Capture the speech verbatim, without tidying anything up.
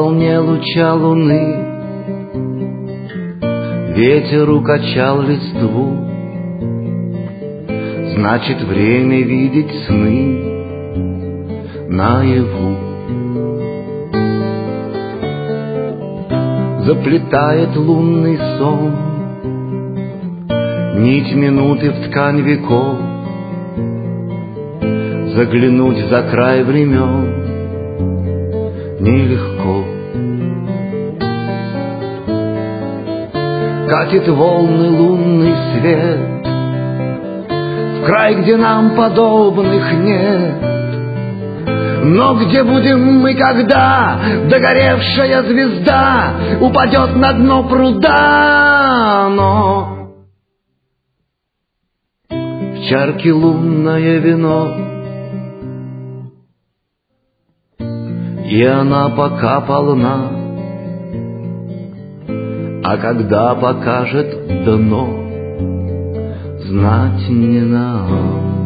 волне луча луны ветер укачал листву. Значит, время видеть сны наяву. Заплетает лунный сон нить минуты в ткань веков. Заглянуть за край времен нелегко. Катит волны лунный свет в край, где нам подобных нет. Но где будем мы, когда догоревшая звезда упадет на дно пруда? Но в чарке лунное вино, и она пока полна. А когда покажет дно, знать не нам.